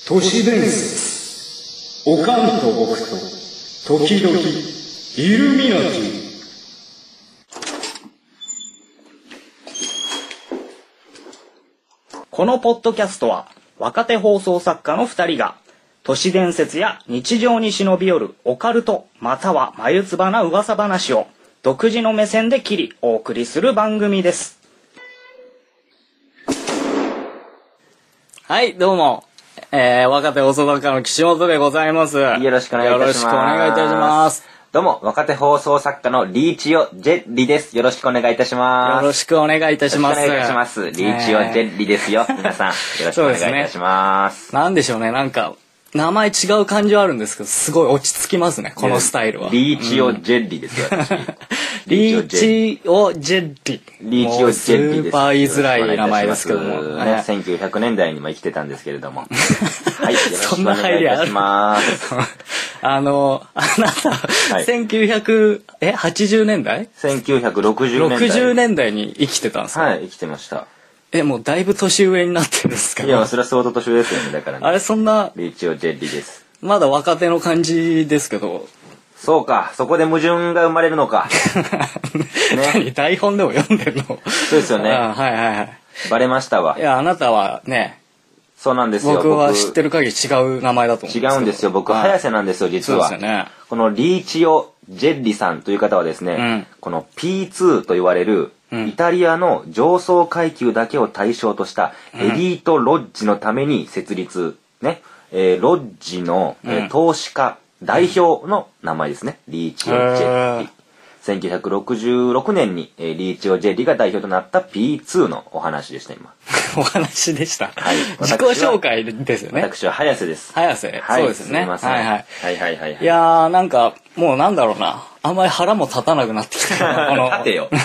都市伝説。おかんと僕と時々イルミナティ。 このポッドキャストは若手放送作家の2人が都市伝説や日常に忍び寄るオカルトまたは眉唾な噂話を独自の目線で切りお送りする番組です。はい、どうも、若手放送作家の岸本でございます。よよろしくお願いいたします。 ろしくお願いいたします。 どうも、若手放送作家のリーチオジェリです。よろしくお願いいたします。 よろしくお願いいたします。 よろしくお願いいたします。リーチオジェリですよ。皆さん、よろしくお願いいたします。 なんでしょうね、なんか名前違う感じはあるんですけど、すごい落ち着きますね、このスタイルは。 リーチオジェリですよ、私。 リーチオジェリ。 リーチオジェリです。 スーパー言いづらい名前ですけども。 ね、1900年代にも生きてたんですけれども。はい、よろしくお願いいたします。 あなた、 はい、 1980年代 ?1960 年代。 60年代に生きてたんですか？ はい、生きてました。 もうだいぶ年上になってるんですか？ いや、それは相当年上ですよね、だからね。 あれ、そんな。 リーチオジェリです。 まだ若手の感じですけど。 そうか、そこで矛盾が生まれるのか。 ね、台本でも読んでるの？ そうですよね。 はいはいはい。 バレましたわ。 いや、あなたはね。 そうなんですよ。 僕は知ってる限り違う名前だと思うんですけど。 違うんですよ。僕、早瀬なんですよ、実は。 そうですよね。 このリーチオ・ジェッリさんという方はですね、この P2 と言われる、イタリアの上層階級だけを対象としたエリートロッジのために設立、ね、ロッジの、投資家代表の名前ですね。リーチオ・ジェッリ。1966年に、リーチオ・ジェリが代表となった P2 のお話でした、今。 お話でした。 はい。 自己紹介ですよね。 私は早瀬です。 早瀬、はい、そうですね。 すみません。 はいはい。 はいはいはい。 いやー、なんか、もうなんだろうな。あんまり腹も立たなくなってきたな。 立てよ。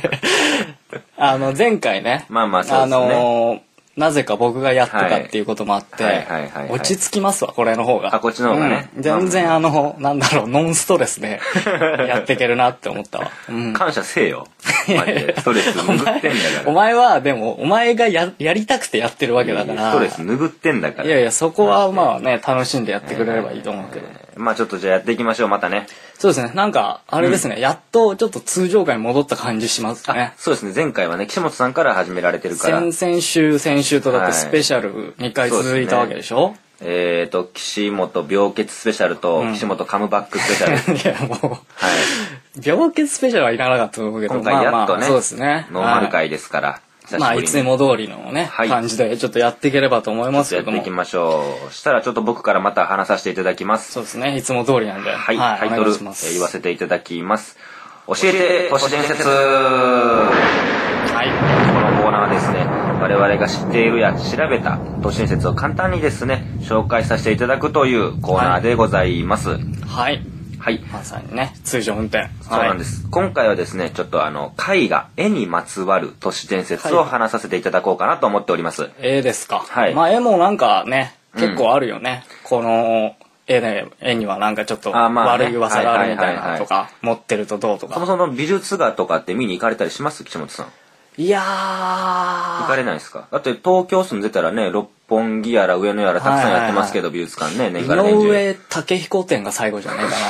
前回ね。 まあまあそうですね。 なぜか僕がやってたっていうこともあって、落ち着きますわ、これの方が。 あ、こっちの方がね。 全然なんだろう、ノンストレスでやっていけるなって思ったわ。 感謝せえよ。マジで。ストレス拭ってんだから。 お前は、でも、お前がやりたくてやってるわけだから。 ストレス拭ってんだから。 いやいや、そこはまあね、楽しんでやってくれればいいと思うけど。 まあちょっとじゃあやっていきましょう、またね。 そうですね。なんか、あれですね、やっとちょっと通常回に戻った感じしますね。 そうですね。前回はね、岸本さんから始められてるから。 先週とだってスペシャル2回続いたわけでしょ？ 岸本病欠スペシャルと、岸本カムバックスペシャル。 いや、もう、病欠スペシャルはいらなかったと思うけど、 今回やっとね、 そうですね。 ノーマル回ですから。 まあ、いつも通りのね、感じでちょっとやっていければと思いますけども。 やっていきましょう。したらちょっと僕からまた話させていただきます。 そうですね、いつも通りなんで。 はい、タイトル、言わせていただきます。教えて、都市伝説。はい。このコーナーはですね、我々が知っているや調べた都市伝説を簡単にですね、紹介させていただくというコーナーでございます。 はい。 はい。 まさにね、通常運転。 そうなんです。今回はですね、ちょっと絵画、絵にまつわる都市伝説を話させていただこうかなと思っております。 絵ですか。 はい。 まあ絵もなんかね、結構あるよね。この絵にはなんかちょっと悪い噂があるみたいなとか、持ってるとどうとか。 そもそも美術画とかって見に行かれたりします？岸本さん。 いやー。 行かれないですか？だって東京住んでたらね、六本木やら上野やらたくさんやってますけど、美術館ね、年から年中。 井上武彦展が最後じゃないかな。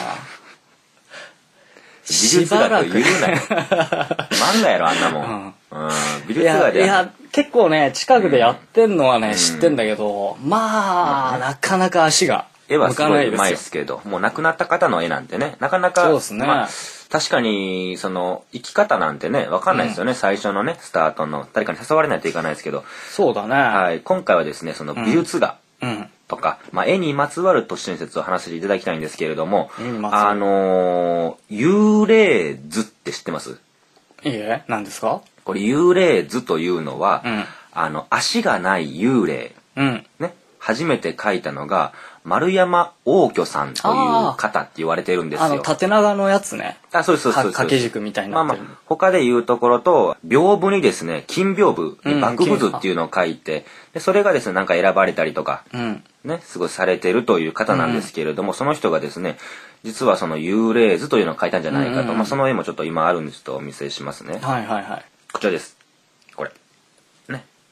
美術画と言うなよ。漫画やろ、あんなもん。美術画で。 いや、結構ね、近くでやってんのはね、知ってんだけど、まあ、なかなか足が絵はすごいうまいですけど、もう亡くなった方の絵なんてね、なかなか、 そうですね。 確かに、生き方なんてね、わかんないですよね、最初のね、スタートの。誰かに誘われないといかないですけど。 そうだね。 はい。今回はですね、美術画とか、絵にまつわる都市伝説を話していただきたいんですけれども、幽霊図って知ってます？ いいえ、何ですか？ これ幽霊図というのは、足がない幽霊。ね。初めて書いたのが、丸山応挙さんという方って言われてるんですよ。 縦長のやつね。 あ、そうです。 掛け軸みたいになってる。 他で言うところと、屏風にですね、金屏風に幕府図っていうのを書いて、でそれがですね、なんか選ばれたりとか、ね、すごいされてるという方なんですけれども、その人がですね、実はその幽霊図というのを書いたんじゃないかと、その絵もちょっと今あるんですとお見せしますね。 はいはいはい。 こちらです。これ。ね。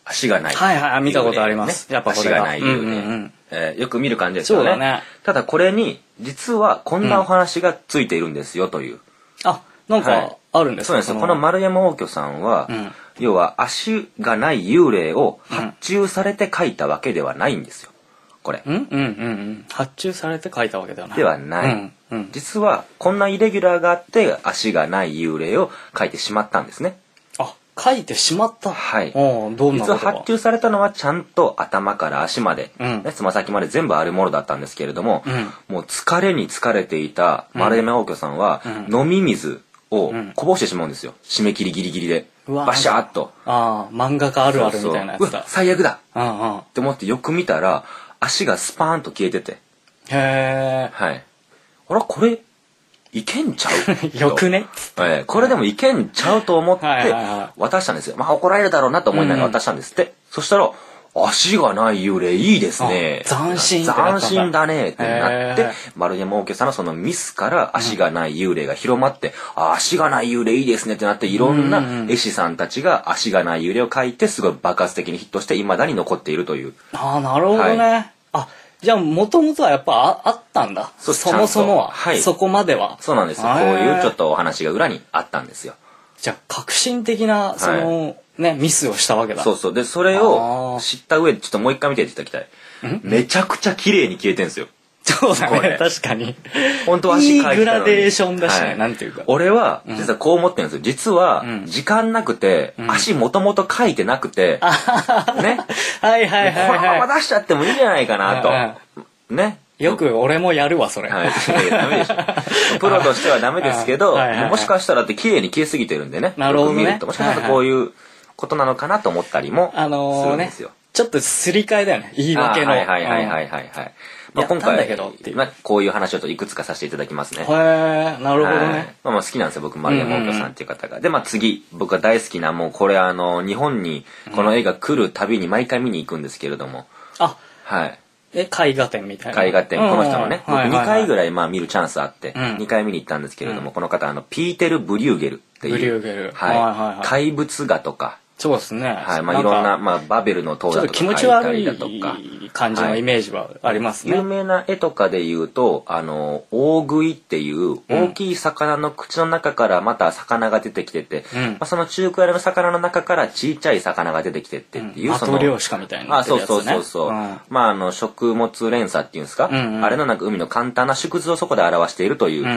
足がない。 はいはい、見たことあります。 ね、 やっぱこれが。 足がない幽霊、よく見る感じですよね。 そうだね。 ただこれに、実はこんなお話がついているんですよという。 あ、なんか、あるんですか？ そうです。この丸山応挙さんは、要は足がない幽霊を発注されて書いたわけではないんですよ。これ。 発注されて書いたわけではない。 ではない。実は、こんなイレギュラーがあって、足がない幽霊を書いてしまったんですね。 あ、書いてしまった。 はい。 どんなことが？ 実は発注されたのはちゃんと頭から足まで、つま先まで全部あるものだったんですけれども、もう疲れに疲れていた丸山応挙さんは、飲み水をこぼしてしまうんですよ。締め切りギリギリで。バシャーっと。 漫画家あるあるみたいなやつだ。 最悪だって思ってよく見たら、足がスパーンと消えてて。 へー。 はい。あら、これ、いけんちゃうよくね、 これでもいけんちゃうと思って渡したんですよ。まあ怒られるだろうなと思いながら渡したんですって。そしたら、足がない幽霊いいですね。 斬新だねってなって、丸山応挙さんのそのミスから足がない幽霊が広まって、足がない幽霊いいですねってなって、いろんな絵師さんたちが足がない幽霊を描いて、すごい爆発的にヒットして未だに残っているという。 なるほどね。じゃあ、もともとはやっぱあったんだ。そもそもは。はい。そこまでは。 そうなんですよ。こういうちょっとお話が裏にあったんですよ。 じゃあ、革新的な、ミスをしたわけだ。 そうそう。で、それを知った上で、ちょっともう一回見ていただきたい。めちゃくちゃ綺麗に消えてんですよ。 そうだね。確かに。 本当は足描いてたのに。 いいグラデーションだしね、なんていうか。 俺は、実はこう思ってるんですよ。実は、時間なくて、足もともと描いてなくて、ね。 はいはいはい。 このまま出しちゃってもいいんじゃないかなと。ね。 よく俺もやるわ、それ。 はい。ダメでしょ。プロとしてはダメですけど、もしかしたらって綺麗に消えすぎてるんでね。 なるほどね。 もしかしたらこういうことなのかなと思ったりもするんですよ。 ちょっとすり替えだよね。言い訳の。 はい。まあ今回、こういう話をいくつかさせていただきますね。 へー、なるほどね。 まあ好きなんですよ、僕、丸山応挙さんっていう方が。で、まあ次、僕が大好きな、もうこれ日本にこの映画来るたびに毎回見に行くんですけれども。はい。 絵画展みたいな。 絵画展、この人のね。僕2回ぐらい見るチャンスあって、2回見に行ったんですけれども、この方、ピーテル・ブリューゲルっていう。 ブリューゲル。 はい。怪物画とか。 そうですね。 はい。まあいろんな、バベルの塔だとか。 ちょっと気持ち悪い感じのイメージはありますね。 有名な絵とかで言うと、大食いっていう大きい魚の口の中からまた魚が出てきてて、その中くらいの魚の中からちっちゃい魚が出てきてっていう、 マトリョーシカみたいな。 そう。まあ食物連鎖っていうんですか、あれの海の簡単な縮図をそこで表しているという、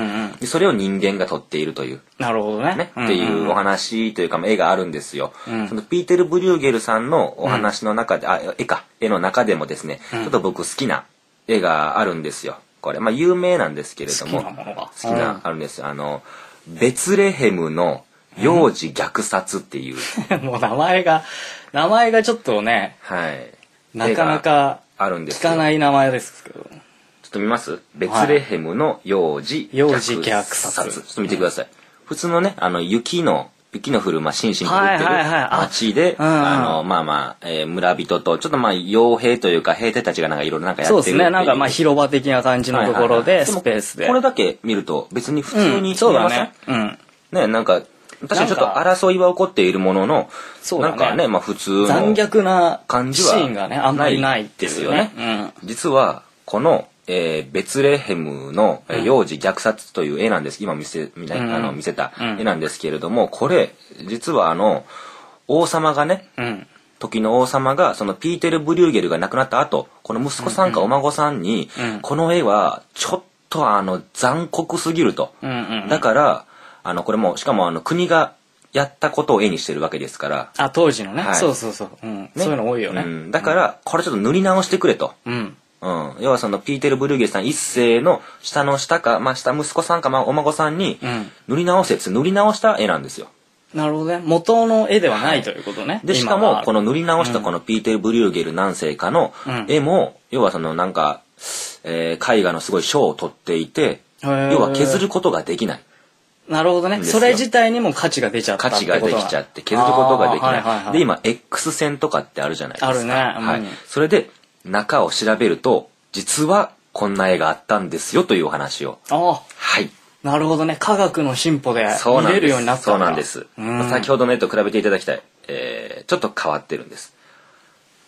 それを人間が撮っているという。 なるほどね。 っていうお話というか、絵があるんですよ。そのピーテル・ブリューゲルさんのお話の中で、絵の中でもですね、ちょっと僕好きな絵があるんですよ。これ、有名なんですけれども、好きなあるんですよ。ベツレヘムの幼児虐殺っていう。 もう名前がちょっとね、なかなか聞かない名前ですけど。 ちょっと見ます？ベツレヘムの幼児虐殺。ちょっと見てください。普通のね、雪の降る、しんしんと降ってる町で、村人と、ちょっと傭兵というか、兵隊たちがいろいろやってる。 そうですね、広場的な感じのところで、スペースで。 これだけ見ると、別に普通に見えません？ね、確かにちょっと争いは起こっているものの、普通の残虐な感じはシーンがね、あんまりないですよね。 実は、この、ベツレヘムの幼児虐殺という絵なんです。今見せた絵なんですけれども、これ、実は王様がね、時の王様が、そのピーテル・ブリューゲルが亡くなった後、この息子さんかお孫さんに、この絵はちょっと残酷すぎると。だから、これも、しかも国がやったことを絵にしてるわけですから。 当時のね。そう。そういうの多いよね。 だから、これちょっと塗り直してくれと。要はそのピーテル・ブルーゲルさん一世の下の下か、下息子さんか、お孫さんに塗り直した絵なんですよ。 なるほどね。元の絵ではないということね。 で、しかもこの塗り直したこのピーテル・ブリューゲル何世かの絵も、要はその絵画のすごい賞を取っていて、要は削ることができない。 なるほどね。それ自体にも価値が出ちゃったってことだ。 価値ができちゃって削ることができない。で、今 X 線とかってあるじゃないですか。 あるね。 それで中を調べると、実はこんな絵があったんですよというお話を。 なるほどね。科学の進歩で見れるようになったんだ。 そうなんです。先ほどの絵と比べていただきたい。ちょっと変わってるんです。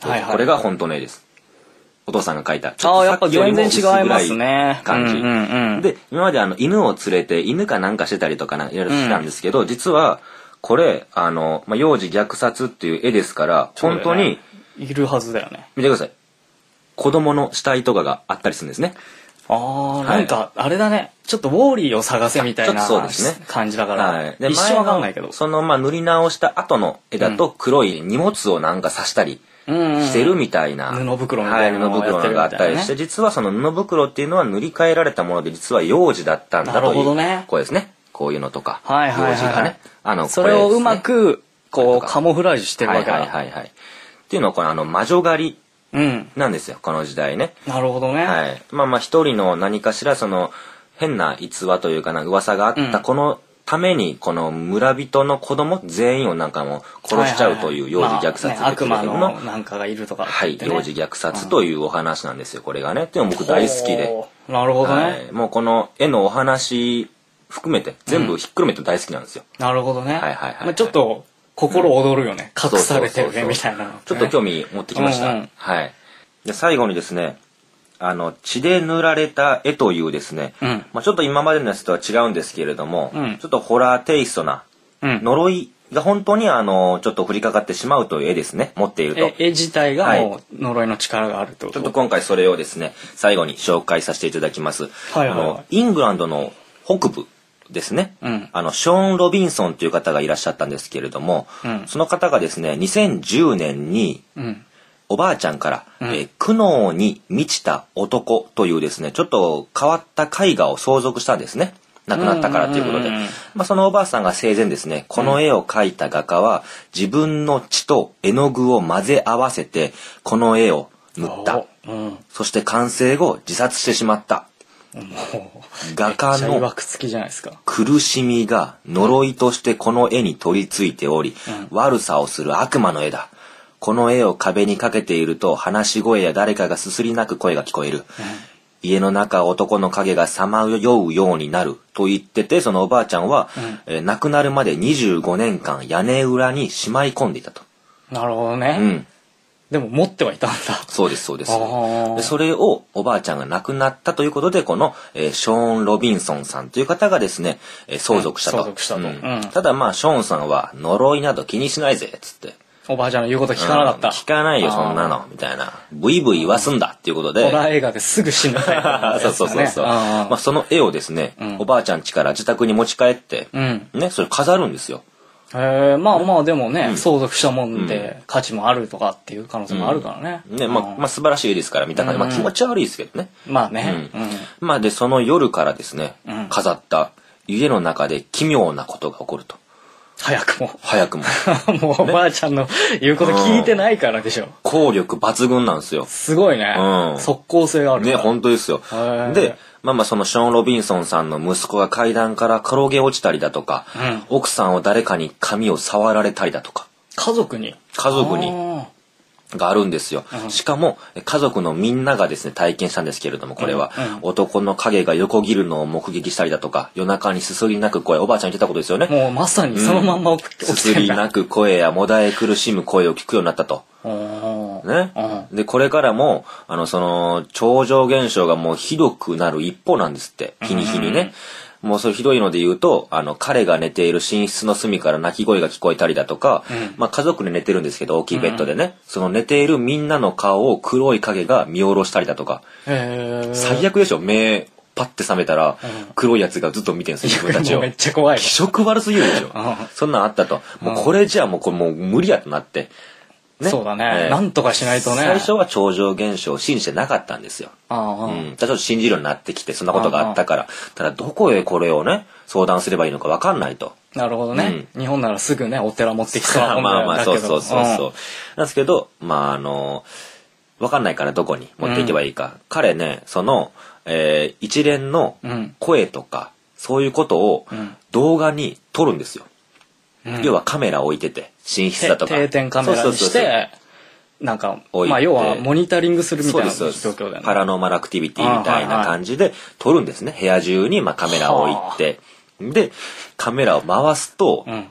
はいはい。 これが本当の絵です。お父さんが描いた。ちょああ、やっぱとさっきより全も薄暗然違いますいね。 感じ。で、今まで犬を連れて、犬かなんかしてたりとかいろいろしてたんですけど、実は、これ、幼児虐殺っていう絵ですから、本当に、 いるはずだよね。 見てください。子供の死体とかがあったりするんですね。 ああ、なんか、あれだね。ちょっとウォーリーを探せみたいなそうですね感じだから、 はい。で、 一瞬わかんないけど。 その、塗り直した後の絵だと、黒い荷物をなんか刺したりしてるみたいな。 布袋みたいなのをやってるみたいなね。 布袋があったりして、実はその布袋っていうのは塗り替えられたもので、実は幼児だったんだという。 なるほどね。 こうですね。こういうのとか。 はいはいはい。 幼児がね。 それをうまく、こう、カモフラージュしてるわけだ。 はいはいはい。っていうのは、この魔女狩り。なんですよ、この時代ね。 なるほどね。 はい。一人の何かしらその変な逸話というかな噂があったこのためにこの村人の子供全員をなんかもう殺しちゃうという幼児虐殺悪魔のなんかがいるとか、 はい、幼児虐殺というお話なんですよ、これがね。っていうの僕大好きで。 なるほどね。 もうこの絵のお話含めて全部ひっくるめて大好きなんですよ。 なるほどね。 はいはいはい。 ちょっと心躍るよね。隠されてる絵みたいなの。 ちょっと興味持ってきました。はい。で、最後にですね、血で塗られた絵というですね、ちょっと今までのやつとは違うんですけれども、ちょっとホラーテイストな、呪いが本当にちょっと降りかかってしまうという絵ですね、持っていると。 絵自体がもう呪いの力があるってこと、 ちょっと今回それをですね、最後に紹介させていただきます。イングランドの北部ですね、ショーン・ロビンソンという方がいらっしゃったんですけれども、その方がですね、2010年に、おばあちゃんから、苦悩に満ちた男というですね、ちょっと変わった絵画を相続したんですね。亡くなったからということで。そのおばあさんが生前ですね、この絵を描いた画家は、自分の血と絵の具を混ぜ合わせて、この絵を塗った。そして完成後、自殺してしまった。画家の苦しみが呪いとしてこの絵に取り付いており、悪さをする悪魔の絵だ。この絵を壁にかけていると話し声や誰かがすすり泣く声が聞こえる。家の中男の影がさまようようになると言ってて、そのおばあちゃんは、亡くなるまで25年間屋根裏にしまい込んでいたと。 なるほどね。でも持ってはいたんだ。 そうですそうです。でそれをおばあちゃんが亡くなったということで、この、ショーン・ロビンソンさんという方がですね、相続したと。 相続したと。 ただショーンさんは呪いなど気にしないぜっつって。 おばあちゃんの言うこと聞かなかった。 聞かないよそんなのみたいな。ブイブイ言わすんだっていうことで。 ホラー映画ですぐ死ぬタイプのやつだね。 そう。その絵をですね、おばあちゃん家から自宅に持ち帰って、ね、それ飾るんですよ。 でもね、相続したもんで価値もあるとかっていう可能性もあるからね。 素晴らしい絵ですから見た感じ。気持ち悪いですけどね。で、その夜からですね、飾った家の中で奇妙なことが起こると。早くも。 もうおばあちゃんの言うこと聞いてないからでしょ。 効力抜群なんですよ。 すごいね。即効性がある。 ね、本当ですよ。で、そのショーン・ロビンソンさんの息子が階段から転げ落ちたりだとか、奥さんを誰かに髪を触られたりだとか。 家族にがあるんですよ。しかも家族のみんながですね体験したんですけれども、これは、男の影が横切るのを目撃したりだとか、夜中にすすり泣く声、おばあちゃん言ってたことですよね。 もうまさにそのまんま起きてんだ。 すすり泣く声やもだえ苦しむ声を聞くようになったと。ね。でこれからもその超常現象がもうひどくなる一方なんですって。日に日にね。もうそれひどいので言うと、彼が寝ている寝室の隅から泣き声が聞こえたりだとか、家族で寝てるんですけど、大きいベッドでね、その寝ているみんなの顔を黒い影が見下ろしたりだとか、最悪でしょ、目パッて覚めたら、黒いやつがずっと見てるんですよ、自分たちを。 めっちゃ怖い。 気色悪すぎるでしょ。そんなんあったと。もうこれじゃあもう無理やとなって。 そうだね。なんとかしないとね。 最初は超常現象を信じてなかったんですよ。ちょっと信じるようになってきて、そんなことがあったから。ただどこへこれをね、相談すればいいのか分かんないと。 なるほどね。日本ならすぐね、お寺持ってきそうなもんだよ。 そう。なんですけど、分かんないからどこに持っていけばいいか。彼ね、その、一連の声とか、そういうことを動画に撮るんですよ。要はカメラを置いてて、寝室だとか定点カメラにしてなんか要はモニタリングするみたいな状況だよね。 パラノーマルアクティビティみたいな感じで撮るんですね。部屋中にカメラを置いて、でカメラを回すと、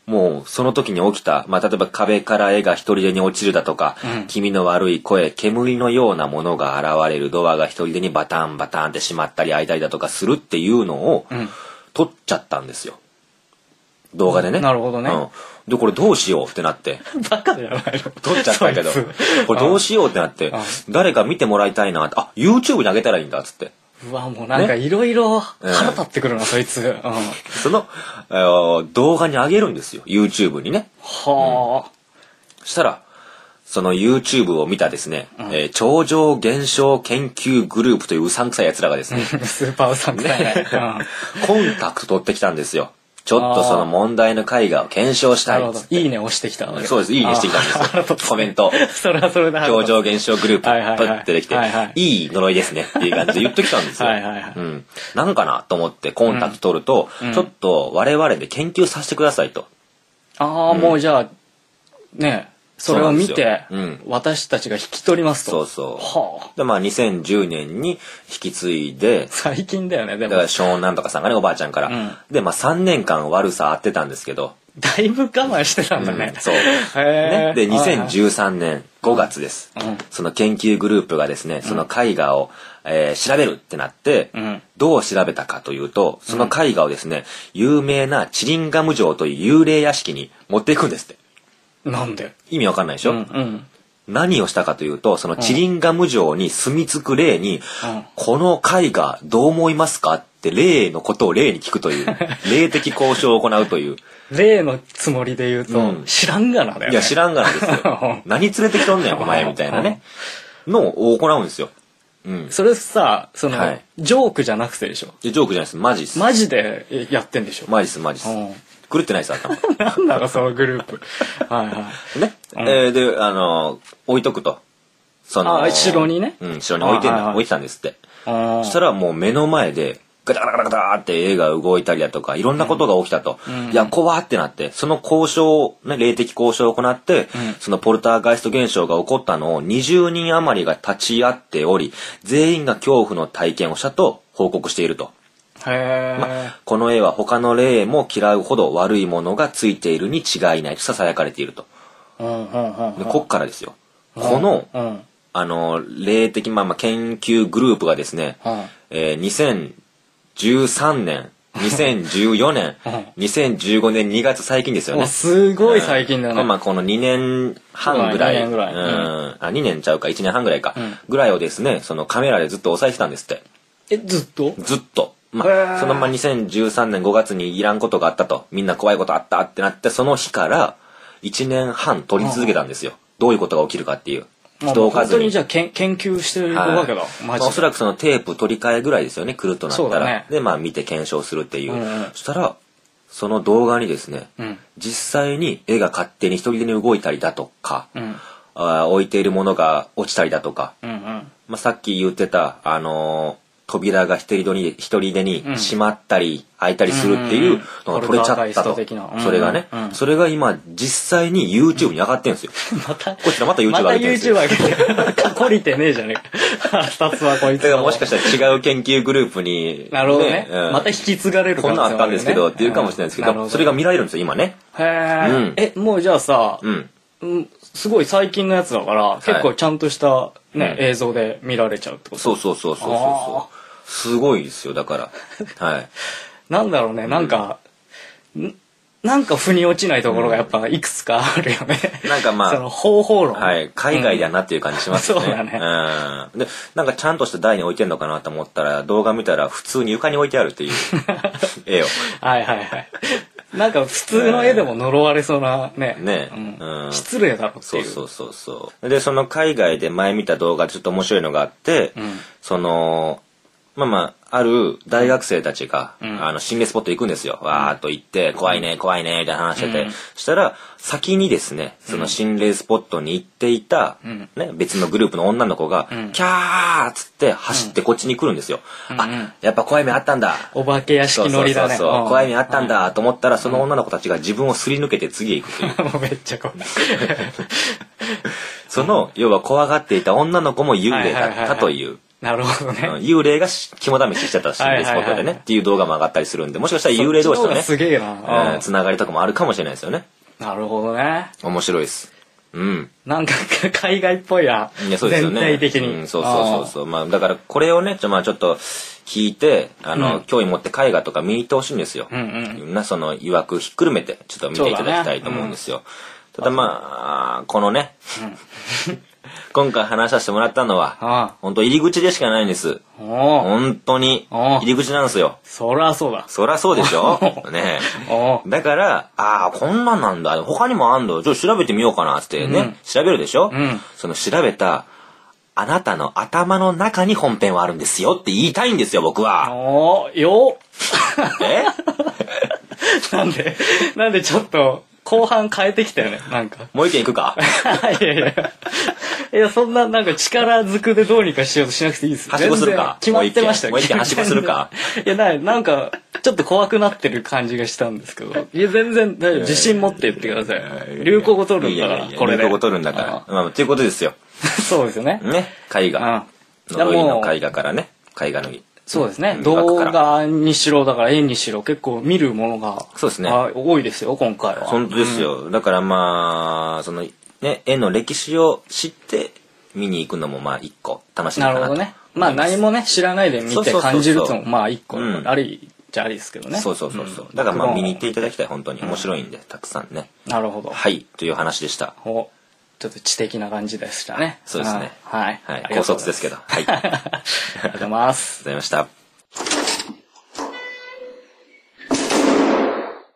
もうその時に起きた、まあ、例えば壁から絵が一人でに落ちるだとか、気味の悪い声、煙のようなものが現れる、ドアが一人でにバタンバタンって閉まったり開いたりだとかするっていうのを撮っちゃったんですよ。動画でね。 なるほどね。 で、これどうしようってなって。 バカじゃないの。 撮っちゃったけど、これどうしようってなって、誰か見てもらいたいなって、あ、YouTube に上げたらいいんだっつって。 うわ、もうなんかいろいろ腹立ってくるな、そいつ。 その、動画に上げるんですよ。YouTube にね。 はあ。 そしたら、その YouTube を見たですね、超常現象研究グループといううさんくさい奴らがですね、 スーパーうさんくさいね。 コンタクト取ってきたんですよ。ちょっとその問題の絵画を検証したいっつって。 いいね押してきたわけ。 そうです、いいねしてきたんですよ。コメント。 それはそれで。 超常現象グループ、プッて出てきて、いい呪いですねっていう感じで言っときたんですよ。なんかなと思ってコンタクト取ると、ちょっと我々で研究させてくださいと。 ああ、もうじゃあ、ねそれを見て、私たちが引き取りますと。 そうそう。で、まあ2010年に引き継いで、 最近だよね、でも。 だから湘南とかさんがね、おばあちゃんから。で、まあ3年間悪さあってたんですけど。 だいぶ我慢してたんだね。 そう。ね。で、2013年5月です。その研究グループがですね、その絵画を、調べるってなって、どう調べたかというと、その絵画をですね、有名なチリンガム城という幽霊屋敷に持っていくんですって。 なんで？ 意味わかんないでしょ、何をしたかというと、そのチリンガム城に住み着く霊に、この絵画どう思いますかって霊のことを霊に聞くという、霊的交渉を行うという。 霊のつもりで言うと、知らんがなだよね。 いや、知らんがなですよ。何連れてきとんねん、お前みたいなね。のを行うんですよ。 それさ、その、ジョークじゃなくてでしょ？ ジョークじゃないです。マジっす。 マジでやってんでしょ？ マジっす、マジっす。狂ってないです、頭。 なんだろ、そのグループ。はいはい。 ね。で、置いとくと。その、 城にね。 城に置いてたんですって。そしたらもう目の前で、ガタガタガタガタって絵が動いたりだとか、いろんなことが起きたと。いや、怖ってなって、その交渉、ね、霊的交渉を行って、そのポルターガイスト現象が起こったのを20人余りが立ち会っており、全員が恐怖の体験をしたと報告していると。この絵は他の霊も嫌うほど悪いものがついているに違いないと囁かれていると。でこっからですよ。この、霊的、研究グループがですね、2013年、2014年、2015年2月最近ですよね。 すごい最近だね。 この2年半ぐらい。2年ちゃうか、1年半ぐらいか。ぐらいをですね、そのカメラでずっと押さえてたんですって。 ずっと？ ずっと。その2013年5月にいらんことがあったと、みんな怖いことあったってなって、その日から1年半撮り続けたんですよ。どういうことが起きるかっていう。 人を数に。本当にじゃあ研究してるわけだ。マジで。 おそらくそのテープ取り替えぐらいですよね、来るとなったら。で、見て検証するっていう。そしたら、その動画にですね、実際に絵が勝手に一人でに動いたりだとか、置いているものが落ちたりだとか、さっき言ってた、扉が一人でに閉まったり開いたりするっていうのが撮れちゃったと。それがね。それが今実際に YouTube に上がってんですよ。こちらまた YouTube 上げてるんですよ。 また YouTube 上げてる。懲りてねえじゃねえか。二つはこいつ。 だからもしかしたら違う研究グループに。 なるほどね。また引き継がれるこんなんあったんですけどっていうかもしれないですけど、それが見られるんですよ、今ね。 へえ。もうじゃあさ、すごい最近のやつだから、結構ちゃんとしたね、映像で見られちゃうってこと？ そう。すごいですよ、だから。はい。 なんだろうね、なんか腑に落ちないところがやっぱいくつかあるよね。 なんかその方法論。 はい。海外だなっていう感じしますね。 そうだね。 で、なんかちゃんとした台に置いてんのかなと思ったら、動画見たら普通に床に置いてあるっていう絵を。 はい。なんか普通の絵でも呪われそうなね。失礼だろっていう。 そう。で、その海外で前見た動画でちょっと面白いのがあって、その、ある大学生たちが、心霊スポット行くんですよ。わーっと行って、怖いね、みたいな話してて。したら、先にですね、その心霊スポットに行っていた、別のグループの女の子が、キャーっつって走ってこっちに来るんですよ。やっぱ怖い目あったんだ。 お化け屋敷乗りだね。 怖い目あったんだと思ったら、その女の子たちが自分をすり抜けて次へ行くという。 もうめっちゃ怖い。 その、要は怖がっていた女の子も幽霊だったという。 なるほどね。 幽霊が肝試ししちゃった心霊スポットでね、っていう動画も上がったりするんで、もしかしたら幽霊同士とね、 すげえな。 つながりとかもあるかもしれないですよね。 なるほどね。 面白いです。うん。 なんか海外っぽいな。 いや、そうですよね。 全体的に。 うん、そう。まあ、だからこれをね、ちょっと聞いて、興味持って絵画とか見に行ってほしいんですよ。その曰くひっくるめて、ちょっと見ていただきたいと思うんですよ。ただまあ、このね、今回話させてもらったのは、本当入り口でしかないんです。本当に入り口なんですよ。 そりゃそうだ。 そりゃそうでしょね。だから、こんなんなんだ。他にもあんの。ちょっと調べてみようかなってね、調べるでしょ。その調べた、あなたの頭の中に本編はあるんですよって言いたいんですよ、僕は。えなんでちょっと、後半変えてきたよね、なんか。 もう一件いくかいや、そんな、なんか力ずくでどうにかしようとしなくていいですよ。 はしごするか。 決まってましたよ。 もう一件はしごするか。 いや、なんか、ちょっと怖くなってる感じがしたんですけど。いや、全然大丈夫。自信持って言ってください。流行語取るんだから、これで。 流行語取るんだから。ということですよ。 そうですよね。 ね、絵画。呪いの絵画からね、絵画のそうですね。動画にしろ、だから絵にしろ、結構見るものが、 そうですね。 多いですよ、今回は。 本当ですよ。だからまあ、その、ね、絵の歴史を知って見に行くのもまあ一個楽しみかなと。 なるほどね。まあ何もね、知らないで見て感じるのもまあ一個、ありじゃありですけどね。 そう。だからまあ見に行っていただきたい、本当に面白いんで、たくさんね。 なるほど。 はい、という話でした。 ちょっと知的な感じでしたね。 そうですね。 はい。 高卒ですけど。はい。ありがとうございます。 ございました。